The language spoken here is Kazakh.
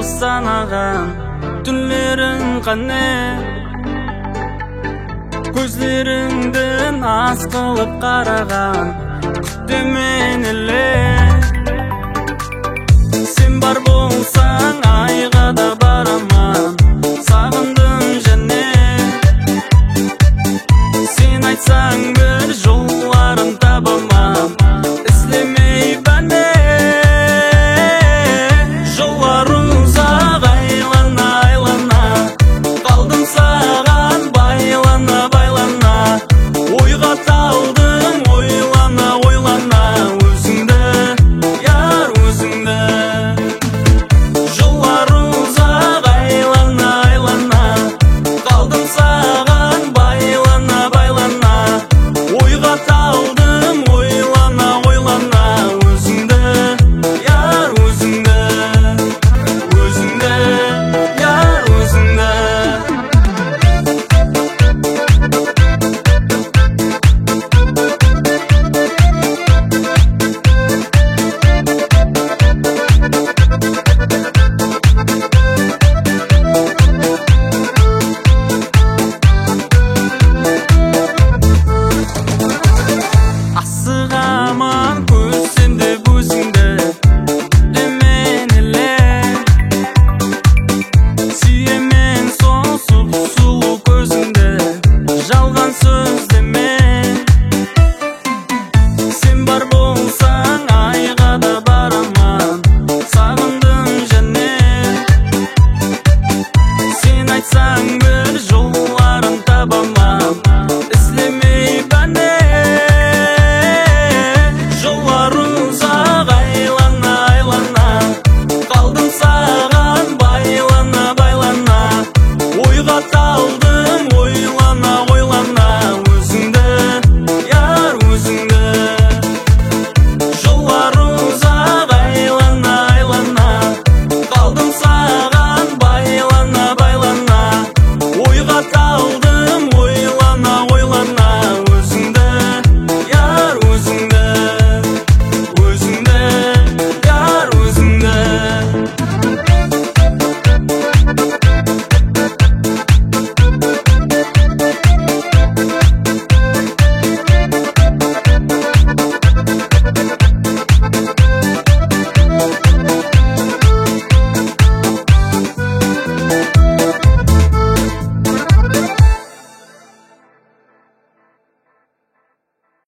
болды санаған түнлерің қане, көздеріңді наз қылып қараған күтемен еле. Сен бар болсаң айға да бараман, сағындым және. Сен айтсаң бір жолларын табаман, іздемей бәне. Жолларың ұзақ айлана айлана, қалдым саған байлана байлана. Ойға талдым ойлана ойлана, өзіңді яр өзіңді. Жолларың ұзақ айлана айлана, қалдым саған байлана байлана. Ойға талдым ойлана ойлана, өзіңді яр өзіңді. Өзіңді яр өзіңді. Асығаман көзімді өзіңді демен еле. Сүйемен сол сұлу көзіңді, жалған сөз деме. Сен бар болсаң айға да бараман, сағындым және. Сен айтсаң бір жол